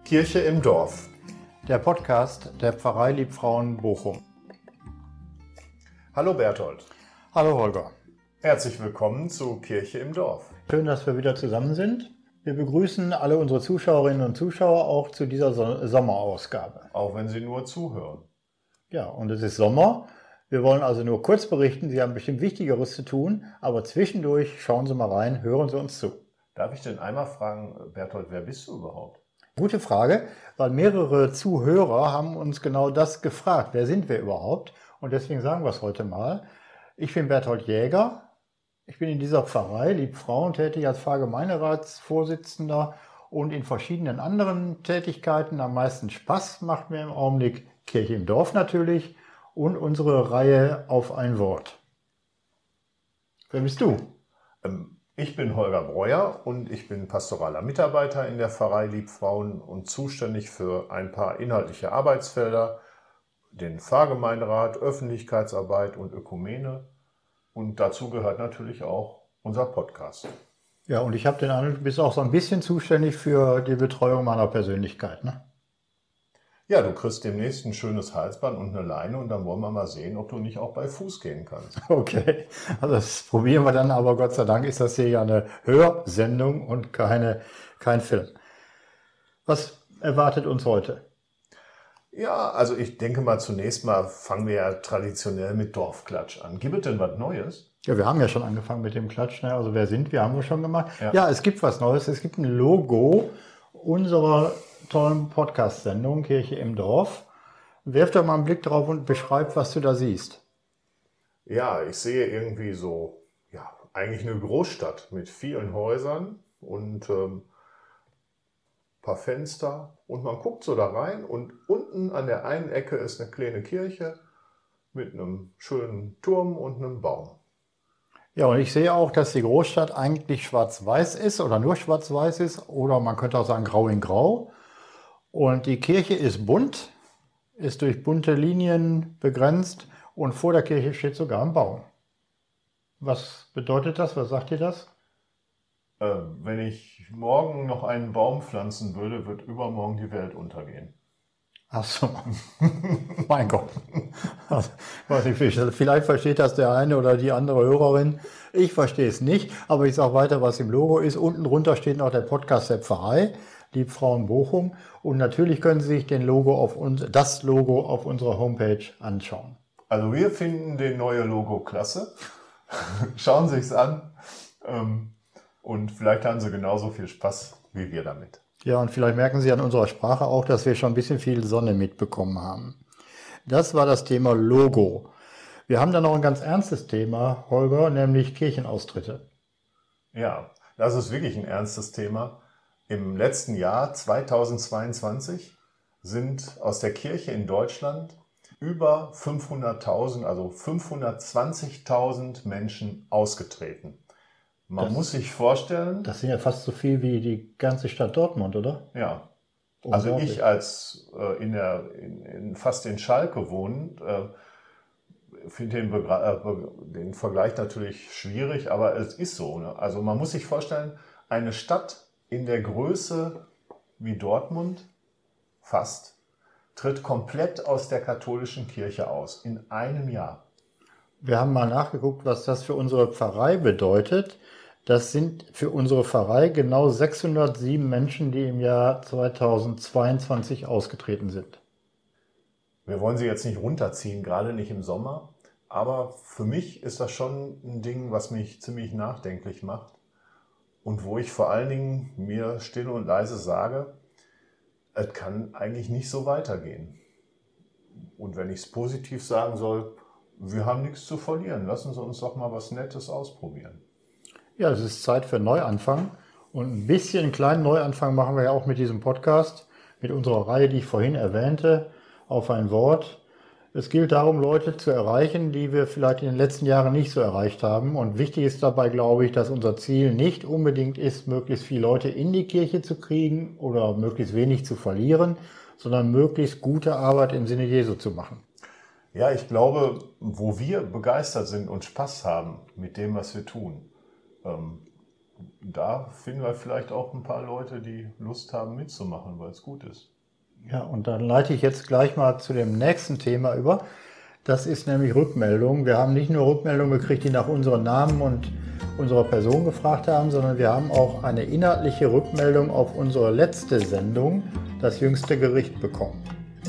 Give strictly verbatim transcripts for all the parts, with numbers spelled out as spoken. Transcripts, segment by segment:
Kirche im Dorf. Der Podcast der Pfarrei Liebfrauen Bochum. Hallo Berthold. Hallo Holger. Herzlich willkommen zu Kirche im Dorf. Schön, dass wir wieder zusammen sind. Wir begrüßen alle unsere Zuschauerinnen und Zuschauer auch zu dieser So- Sommerausgabe. Auch wenn Sie nur zuhören. Ja, und es ist Sommer. Wir wollen also nur kurz berichten. Sie haben bestimmt Wichtigeres zu tun, aber zwischendurch schauen Sie mal rein, hören Sie uns zu. Darf ich denn einmal fragen, Berthold, wer bist du überhaupt? Gute Frage, weil mehrere Zuhörer haben uns genau das gefragt. Wer sind wir überhaupt? Und deswegen sagen wir es heute mal. Ich bin Berthold Jäger. Ich bin in dieser Pfarrei Liebfrauen tätig als Pfarrgemeinderatsvorsitzender und in verschiedenen anderen Tätigkeiten. Am meisten Spaß macht mir im Augenblick Kirche im Dorf natürlich und unsere Reihe auf ein Wort. Wer bist du? Ähm, ich bin Holger Breuer und ich bin pastoraler Mitarbeiter in der Pfarrei Liebfrauen und zuständig für ein paar inhaltliche Arbeitsfelder, den Pfarrgemeinderat, Öffentlichkeitsarbeit und Ökumene. Und dazu gehört natürlich auch unser Podcast. Ja, und ich habe den Eindruck, du bist auch so ein bisschen zuständig für die Betreuung meiner Persönlichkeit, ne? Ja, du kriegst demnächst ein schönes Halsband und eine Leine und dann wollen wir mal sehen, ob du nicht auch bei Fuß gehen kannst. Okay, also das probieren wir dann, aber Gott sei Dank ist das hier ja eine Hörsendung und keine, kein Film. Was erwartet uns heute? Ja, also ich denke mal, zunächst mal fangen wir ja traditionell mit Dorfklatsch an. Gibt es denn was Neues? Ja, wir haben ja schon angefangen mit dem Klatsch, ne? Also wer sind wir, haben wir schon gemacht. Ja. Ja, es gibt was Neues, es gibt ein Logo unserer tollen Podcast-Sendung Kirche im Dorf. Werf doch mal einen Blick drauf und beschreib, was du da siehst. Ja, ich sehe irgendwie so, ja, eigentlich eine Großstadt mit vielen Häusern und ähm, paar Fenster und man guckt so da rein und unten an der einen Ecke ist eine kleine Kirche mit einem schönen Turm und einem Baum. Ja, und ich sehe auch, dass die Großstadt eigentlich schwarz-weiß ist oder nur schwarz-weiß ist oder man könnte auch sagen grau in grau. Und die Kirche ist bunt, ist durch bunte Linien begrenzt und vor der Kirche steht sogar ein Baum. Was bedeutet das? Was sagt dir das? Äh, wenn ich morgen noch einen Baum pflanzen würde, wird übermorgen die Welt untergehen. Ach so, mein Gott. Also, weiß nicht, vielleicht versteht das der eine oder die andere Hörerin. Ich verstehe es nicht, aber ich sage weiter, was im Logo ist. Unten drunter steht noch der Podcast der Pfarrei, Liebfrauen Bochum. Und natürlich können Sie sich den Logo auf uns, das Logo auf unserer Homepage anschauen. Also wir finden den neue Logo klasse. Schauen Sie es an ähm, und vielleicht haben Sie genauso viel Spaß wie wir damit. Ja, und vielleicht merken Sie an unserer Sprache auch, dass wir schon ein bisschen viel Sonne mitbekommen haben. Das war das Thema Logo. Wir haben dann noch ein ganz ernstes Thema, Holger, nämlich Kirchenaustritte. Ja, das ist wirklich ein ernstes Thema. Im letzten Jahr zweitausendzweiundzwanzig sind aus der Kirche in Deutschland über fünfhunderttausend, also fünfhundertzwanzigtausend Menschen ausgetreten. Man Das- muss sich vorstellen, Das sind ja fast so viel wie die ganze Stadt Dortmund, oder? ja, also Unglaublich. ich als äh, in der, in, in, fast in Schalke wohnend, äh, finde den, Begra- äh, Be- den Vergleich natürlich schwierig, aber es ist so. Ne? Also man muss sich vorstellen, eine Stadt in der Größe wie Dortmund, fast, tritt komplett aus der katholischen Kirche aus, in einem Jahr. Wir haben mal nachgeguckt, was das für unsere Pfarrei bedeutet. Das sind für unsere Pfarrei genau sechshundertsieben Menschen, die im Jahr zweitausendzweiundzwanzig ausgetreten sind. Wir wollen sie jetzt nicht runterziehen, gerade nicht im Sommer, aber für mich ist das schon ein Ding, was mich ziemlich nachdenklich macht und wo ich vor allen Dingen mir still und leise sage, es kann eigentlich nicht so weitergehen. Und wenn ich es positiv sagen soll, wir haben nichts zu verlieren. Lassen Sie uns doch mal was Nettes ausprobieren. Ja, es ist Zeit für Neuanfang. Und ein bisschen einen kleinen Neuanfang machen wir ja auch mit diesem Podcast, mit unserer Reihe, die ich vorhin erwähnte, auf ein Wort. Es gilt darum, Leute zu erreichen, die wir vielleicht in den letzten Jahren nicht so erreicht haben. Und wichtig ist dabei, glaube ich, dass unser Ziel nicht unbedingt ist, möglichst viele Leute in die Kirche zu kriegen oder möglichst wenig zu verlieren, sondern möglichst gute Arbeit im Sinne Jesu zu machen. Ja, ich glaube, wo wir begeistert sind und Spaß haben mit dem, was wir tun, ähm, da finden wir vielleicht auch ein paar Leute, die Lust haben mitzumachen, weil es gut ist. Ja, und dann leite ich jetzt gleich mal zu dem nächsten Thema über. Das ist nämlich Rückmeldung. Wir haben nicht nur Rückmeldungen gekriegt, die nach unseren Namen und unserer Person gefragt haben, sondern wir haben auch eine inhaltliche Rückmeldung auf unsere letzte Sendung, das jüngste Gericht, bekommen.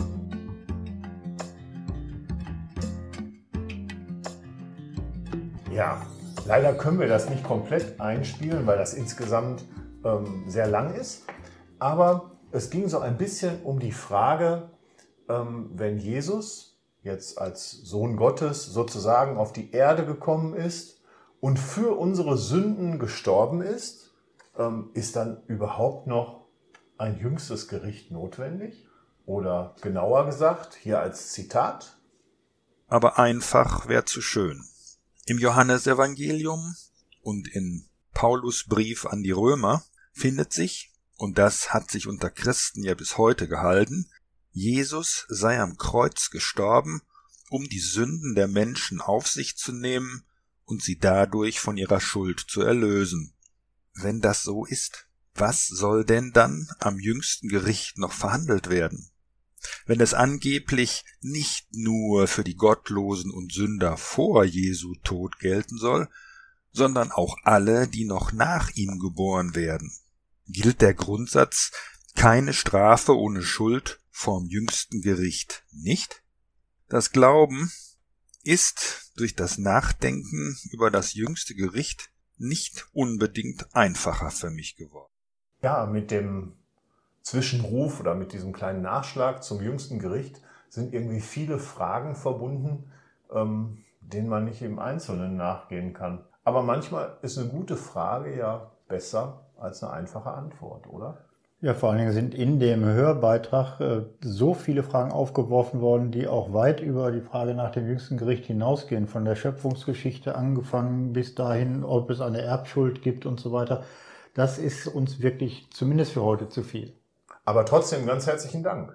Ja, leider können wir das nicht komplett einspielen, weil das insgesamt ähm, sehr lang ist. Aber es ging so ein bisschen um die Frage, ähm, wenn Jesus jetzt als Sohn Gottes sozusagen auf die Erde gekommen ist und für unsere Sünden gestorben ist, ähm, ist dann überhaupt noch ein jüngstes Gericht notwendig? Oder genauer gesagt, hier als Zitat: Aber einfach wär zu schön. Im Johannesevangelium und in Paulus Brief an die Römer findet sich, und das hat sich unter Christen ja bis heute gehalten, Jesus sei am Kreuz gestorben, um die Sünden der Menschen auf sich zu nehmen und sie dadurch von ihrer Schuld zu erlösen. Wenn das so ist, was soll denn dann am jüngsten Gericht noch verhandelt werden? Wenn es angeblich nicht nur für die Gottlosen und Sünder vor Jesu Tod gelten soll, sondern auch alle, die noch nach ihm geboren werden. Gilt der Grundsatz, keine Strafe ohne Schuld vorm jüngsten Gericht nicht? Das Glauben ist durch das Nachdenken über das jüngste Gericht nicht unbedingt einfacher für mich geworden. Ja, mit dem Zwischenruf oder mit diesem kleinen Nachschlag zum jüngsten Gericht sind irgendwie viele Fragen verbunden, ähm, denen man nicht im Einzelnen nachgehen kann. Aber manchmal ist eine gute Frage ja besser als eine einfache Antwort, oder? Ja, vor allen Dingen sind in dem Hörbeitrag äh, so viele Fragen aufgeworfen worden, die auch weit über die Frage nach dem jüngsten Gericht hinausgehen. Von der Schöpfungsgeschichte angefangen bis dahin, ob es eine Erbschuld gibt und so weiter. Das ist uns wirklich zumindest für heute zu viel. Aber trotzdem ganz herzlichen Dank.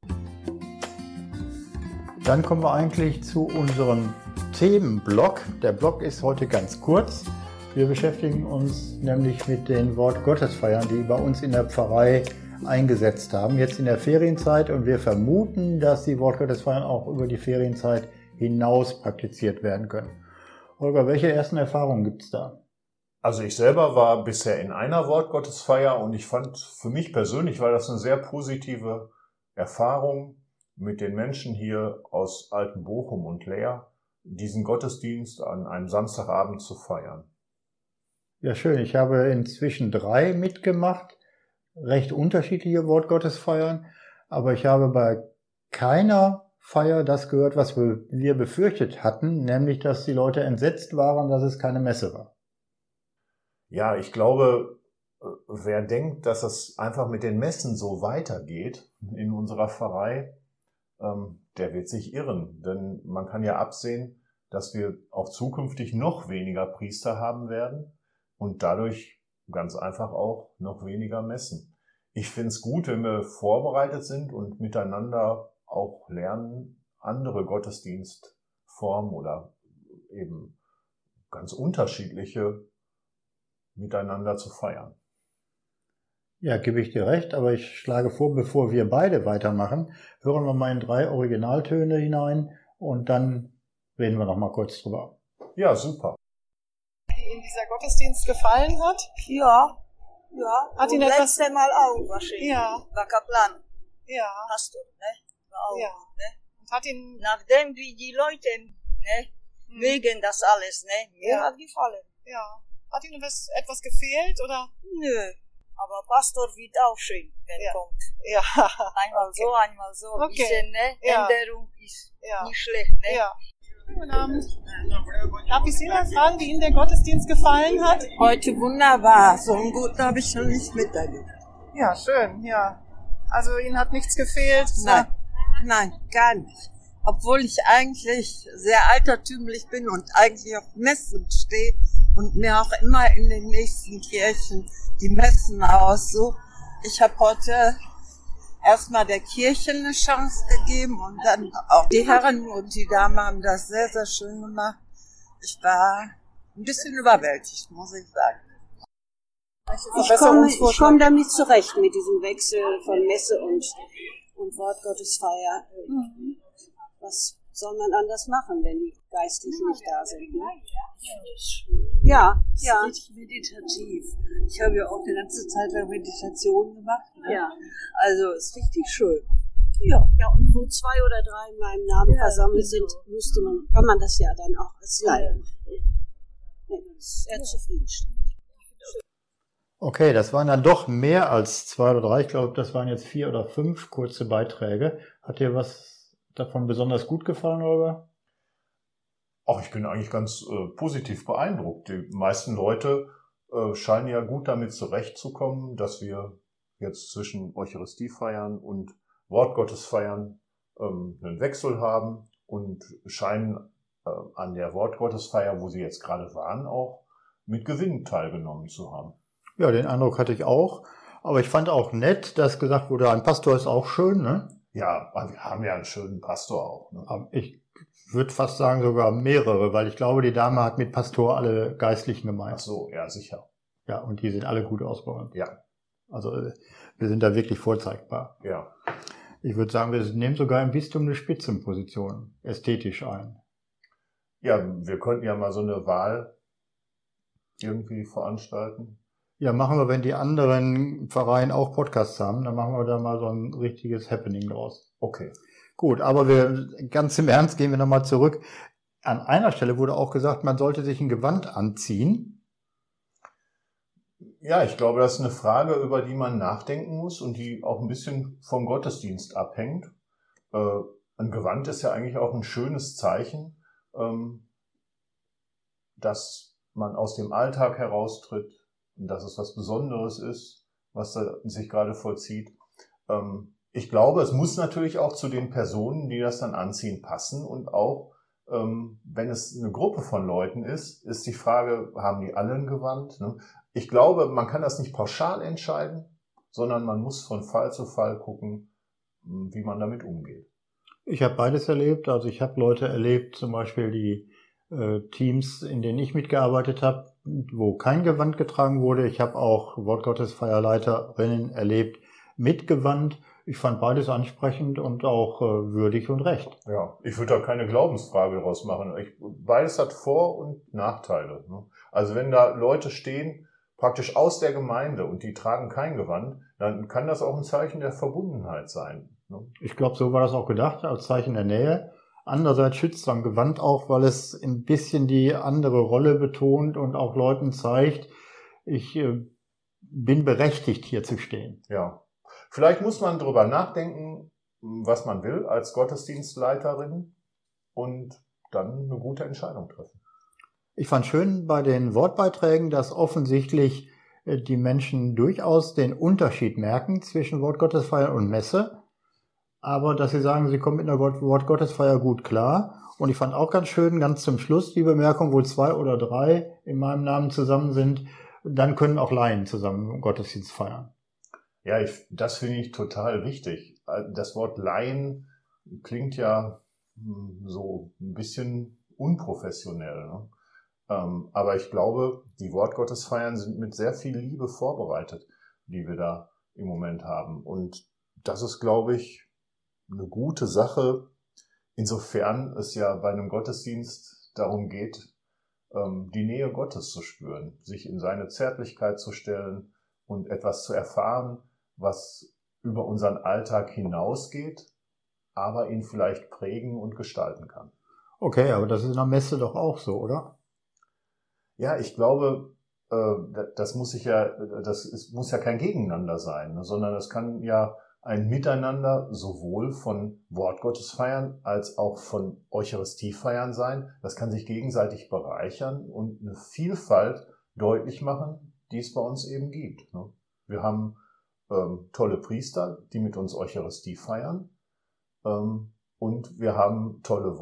Dann kommen wir eigentlich zu unserem Themenblock. Der Block ist heute ganz kurz. Wir beschäftigen uns nämlich mit den Wortgottesfeiern, die bei uns in der Pfarrei eingesetzt haben, jetzt in der Ferienzeit. Und wir vermuten, dass die Wortgottesfeiern auch über die Ferienzeit hinaus praktiziert werden können. Holger, welche ersten Erfahrungen gibt es da? Also ich selber war bisher in einer Wortgottesfeier und ich fand, für mich persönlich war das eine sehr positive Erfahrung, mit den Menschen hier aus Altenbochum und Leer diesen Gottesdienst an einem Samstagabend zu feiern. Ja, schön. Ich habe inzwischen drei mitgemacht, recht unterschiedliche Wortgottesfeiern, aber ich habe bei keiner Feier das gehört, was wir befürchtet hatten, nämlich, dass die Leute entsetzt waren, dass es keine Messe war. Ja, ich glaube, wer denkt, dass es einfach mit den Messen so weitergeht in unserer Pfarrei, der wird sich irren. Denn man kann ja absehen, dass wir auch zukünftig noch weniger Priester haben werden und dadurch ganz einfach auch noch weniger Messen. Ich finde es gut, wenn wir vorbereitet sind und miteinander auch lernen, andere Gottesdienstformen oder eben ganz unterschiedliche miteinander zu feiern. Ja, gebe ich dir recht, aber ich schlage vor, bevor wir beide weitermachen, hören wir mal in drei Originaltöne hinein und dann reden wir noch mal kurz drüber. Ja, super. Die Ihnen dieser Gottesdienst gefallen hat? Ja, ja. Hat Ihnen und etwas... letzte Mal auch wahrscheinlich. Ja. War Kaplan. Ja. Pastor, ne? War auch, Ja. ne? Und hat Ihnen... Nachdem wie die Leute, ne? Hm. Wegen das alles, ne? Mir Ja. hat gefallen. Ja. Hat Ihnen was, etwas gefehlt, oder? Nö. Aber Pastor wird auch schön, wenn Ja. kommt. Ja. Einmal Okay. so, einmal so. Okay. Bisschen, ne? Ja. Änderung ist Ja. nicht schlecht, ne? Ja. Guten Abend. Darf ich Sie mal fragen, wie Ihnen der Gottesdienst gefallen hat? Heute wunderbar. So einen guten habe ich schon nicht miterlebt. Ja, schön, ja. Also Ihnen hat nichts gefehlt? Es Nein, war- nein, gar nicht. Obwohl ich eigentlich sehr altertümlich bin und eigentlich auf Messen stehe und mir auch immer in den nächsten Kirchen die Messen aussuche. Ich habe heute erstmal der Kirche eine Chance gegeben und dann auch die Herren und die Damen haben das sehr, sehr schön gemacht. Ich war ein bisschen überwältigt, muss ich sagen. Ich komme, ich komme damit zurecht, mit diesem Wechsel von Messe und, und Wortgottesfeier. Mhm. Was soll man anders machen, wenn die Geistlichen nicht da sind? Ne? Ja, ja. Das ist richtig meditativ. Ich habe ja auch eine ganze Zeit lang Meditation gemacht. Ne? Ja. Also ist richtig schön. Ja. Ja, und wo zwei oder drei in meinem Namen ja, versammelt sind, müsste man, kann man das ja dann auch als Laie machen. Ja. Sehr ja. zufriedenstellend. Okay, das waren dann doch mehr als zwei oder drei. Ich glaube, das waren jetzt vier oder fünf kurze Beiträge. Hat dir was davon besonders gut gefallen, Holger? Ach, ich bin eigentlich ganz äh, positiv beeindruckt. Die meisten Leute äh, scheinen ja gut damit zurechtzukommen, dass wir jetzt zwischen Eucharistiefeiern und Wortgottesfeiern ähm, einen Wechsel haben und scheinen äh, an der Wortgottesfeier, wo sie jetzt gerade waren, auch mit Gewinn teilgenommen zu haben. Ja, den Eindruck hatte ich auch. Aber ich fand auch nett, dass gesagt wurde, ein Pastor ist auch schön, ne? Ja, wir haben ja einen schönen Pastor auch. Ne? Ich würde fast sagen sogar mehrere, weil ich glaube, die Dame hat mit Pastor alle Geistlichen gemeint. Ach so, ja, sicher. Ja, und die sind alle gut ausgeräumt. Ja. Also wir sind da wirklich vorzeigbar. Ja. Ich würde sagen, wir nehmen sogar im Bistum eine Spitzenposition ästhetisch ein. Ja, wir könnten ja mal so eine Wahl irgendwie veranstalten. Ja, machen wir, wenn die anderen Vereine auch Podcasts haben, dann machen wir da mal so ein richtiges Happening draus. Okay. Gut, aber wir ganz im Ernst gehen wir nochmal zurück. An einer Stelle wurde auch gesagt, man sollte sich ein Gewand anziehen. Ja, ich glaube, das ist eine Frage, über die man nachdenken muss und die auch ein bisschen vom Gottesdienst abhängt. Äh, ein Gewand ist ja eigentlich auch ein schönes Zeichen, ähm, dass man aus dem Alltag heraustritt und dass es was Besonderes ist, was da sich gerade vollzieht. Ähm, ich glaube, es muss natürlich auch zu den Personen, die das dann anziehen, passen und auch, ähm, wenn es eine Gruppe von Leuten ist, ist die Frage, haben die alle ein Gewand? Ne? Ich glaube, man kann das nicht pauschal entscheiden, sondern man muss von Fall zu Fall gucken, wie man damit umgeht. Ich habe beides erlebt. Also ich habe Leute erlebt, zum Beispiel die äh, Teams, in denen ich mitgearbeitet habe, wo kein Gewand getragen wurde. Ich habe auch Wortgottesfeierleiterinnen erlebt mit Gewand. Ich fand beides ansprechend und auch äh, würdig und recht. Ja, ich würde da keine Glaubensfrage draus machen. Ich, beides hat Vor- und Nachteile. Ne? Also wenn da Leute stehen, praktisch aus der Gemeinde und die tragen kein Gewand, dann kann das auch ein Zeichen der Verbundenheit sein. Ne? Ich glaube, so war das auch gedacht, als Zeichen der Nähe. Andererseits schützt dann Gewand auch, weil es ein bisschen die andere Rolle betont und auch Leuten zeigt, ich äh, bin berechtigt, hier zu stehen. Ja. Vielleicht muss man drüber nachdenken, was man will als Gottesdienstleiterin und dann eine gute Entscheidung treffen. Ich fand schön bei den Wortbeiträgen, dass offensichtlich die Menschen durchaus den Unterschied merken zwischen Wortgottesfeier und Messe, aber dass sie sagen, sie kommen mit einer Wortgottesfeier gut klar. Und ich fand auch ganz schön, ganz zum Schluss die Bemerkung, wo zwei oder drei in meinem Namen zusammen sind, dann können auch Laien zusammen Gottesdienst feiern. Ja, ich, das finde ich total wichtig. Das Wort Laien klingt ja so ein bisschen unprofessionell, ne? Ähm, aber ich glaube, die Wortgottesfeiern sind mit sehr viel Liebe vorbereitet, die wir da im Moment haben. Und das ist, glaube ich, eine gute Sache, insofern es ja bei einem Gottesdienst darum geht, ähm, die Nähe Gottes zu spüren, sich in seine Zärtlichkeit zu stellen und etwas zu erfahren, was über unseren Alltag hinausgeht, aber ihn vielleicht prägen und gestalten kann. Okay, aber das ist in der Messe doch auch so, oder? Ja, ich glaube, das muss sich ja, das ist, muss ja kein Gegeneinander sein, ne, sondern es kann ja ein Miteinander sowohl von Wortgottesfeiern als auch von Eucharistiefeiern sein. Das kann sich gegenseitig bereichern und eine Vielfalt deutlich machen, die es bei uns eben gibt. Ne. Wir haben ähm, tolle Priester, die mit uns Eucharistie feiern, ähm, und wir haben tolle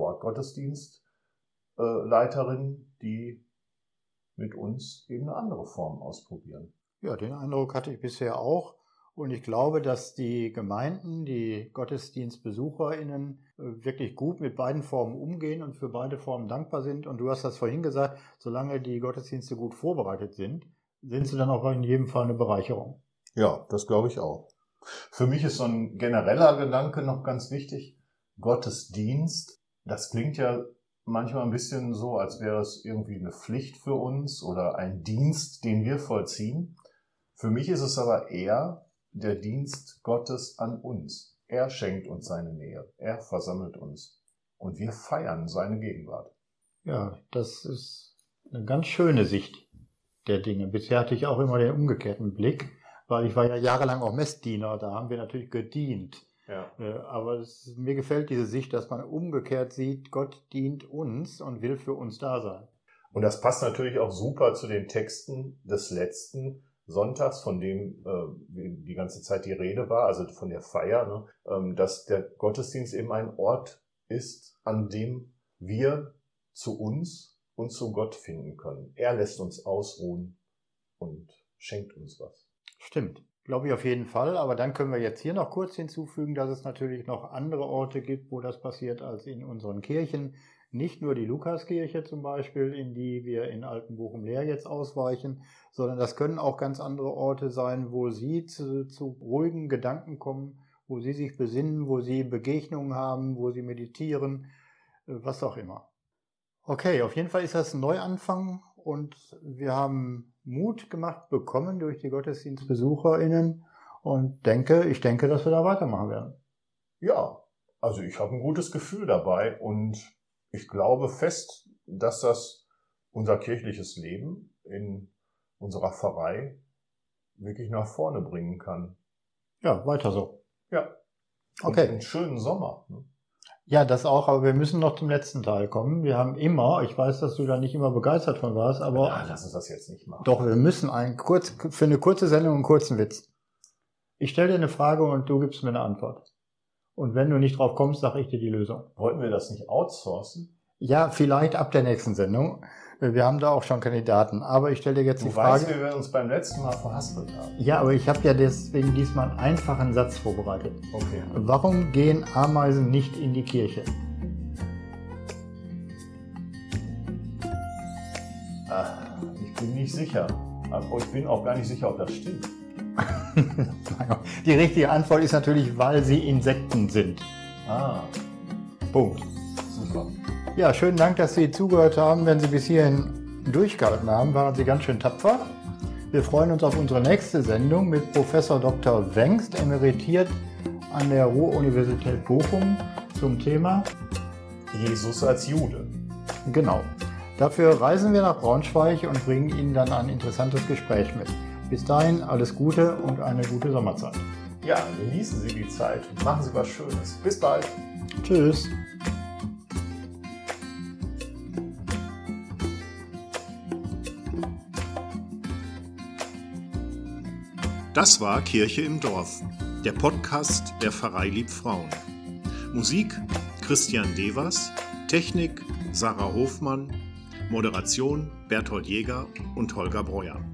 Wortgottesdienstleiterinnen, die mit uns eben eine andere Form ausprobieren. Ja, den Eindruck hatte ich bisher auch. Und ich glaube, dass die Gemeinden, die GottesdienstbesucherInnen wirklich gut mit beiden Formen umgehen und für beide Formen dankbar sind. Und du hast das vorhin gesagt, solange die Gottesdienste gut vorbereitet sind, sind sie dann auch in jedem Fall eine Bereicherung. Ja, das glaube ich auch. Für mich ist so ein genereller Gedanke noch ganz wichtig. Gottesdienst, das klingt ja manchmal ein bisschen so, als wäre es irgendwie eine Pflicht für uns oder ein Dienst, den wir vollziehen. Für mich ist es aber eher der Dienst Gottes an uns. Er schenkt uns seine Nähe. Er versammelt uns. Und wir feiern seine Gegenwart. Ja, das ist eine ganz schöne Sicht der Dinge. Bisher hatte ich auch immer den umgekehrten Blick, weil ich war ja jahrelang auch Messdiener. Da haben wir natürlich gedient. Ja. Aber es, mir gefällt diese Sicht, dass man umgekehrt sieht, Gott dient uns und will für uns da sein. Und das passt natürlich auch super zu den Texten des letzten Sonntags, von dem äh, die ganze Zeit die Rede war, also von der Feier, ne? ähm, dass der Gottesdienst eben ein Ort ist, an dem wir zu uns und zu Gott finden können. Er lässt uns ausruhen und schenkt uns was. Stimmt, glaube ich auf jeden Fall. Aber dann können wir jetzt hier noch kurz hinzufügen, dass es natürlich noch andere Orte gibt, wo das passiert, als in unseren Kirchen. Nicht nur die Lukaskirche zum Beispiel, in die wir in Altenbochum-Leer jetzt ausweichen, sondern das können auch ganz andere Orte sein, wo Sie zu, zu ruhigen Gedanken kommen, wo Sie sich besinnen, wo Sie Begegnungen haben, wo Sie meditieren, was auch immer. Okay, auf jeden Fall ist das ein Neuanfang und wir haben Mut gemacht bekommen durch die GottesdienstbesucherInnen und denke, ich denke, dass wir da weitermachen werden. Ja, also ich habe ein gutes Gefühl dabei und ich glaube fest, dass das unser kirchliches Leben in unserer Pfarrei wirklich nach vorne bringen kann. Ja, weiter so. Ja. Und okay. Einen schönen Sommer. Ne? Ja, das auch, aber wir müssen noch zum letzten Teil kommen. Wir haben immer, ich weiß, dass du da nicht immer begeistert von warst, aber... Ja, lass uns das jetzt nicht machen. Doch, wir müssen einen kurz, für eine kurze Sendung einen kurzen Witz. Ich stelle dir eine Frage und du gibst mir eine Antwort. Und wenn du nicht drauf kommst, sage ich dir die Lösung. Wollten wir das nicht outsourcen? Ja, vielleicht ab der nächsten Sendung. Wir haben da auch schon Kandidaten. Aber ich stelle dir jetzt du die Frage... Du weißt, wie wir uns beim letzten Mal verhaspelt haben. Ja, aber ich habe ja deswegen diesmal einen einfachen Satz vorbereitet. Okay. Warum gehen Ameisen nicht in die Kirche? Ach, ich bin nicht sicher. Aber ich bin auch gar nicht sicher, ob das stimmt. Die richtige Antwort ist natürlich, weil sie Insekten sind. Ah. Punkt. Super. Ja, schönen Dank, dass Sie zugehört haben. Wenn Sie bis hierhin durchgehalten haben, waren Sie ganz schön tapfer. Wir freuen uns auf unsere nächste Sendung mit Professor Doktor Wengst, emeritiert an der Ruhr-Universität Bochum zum Thema Jesus als Jude. Genau. Dafür reisen wir nach Braunschweig und bringen Ihnen dann ein interessantes Gespräch mit. Bis dahin alles Gute und eine gute Sommerzeit. Ja, genießen Sie die Zeit und machen Sie was Schönes. Bis bald. Tschüss. Das war Kirche im Dorf, der Podcast der Pfarrei Liebfrauen. Musik Christian Devers, Technik Sarah Hofmann, Moderation Berthold Jäger und Holger Breuer.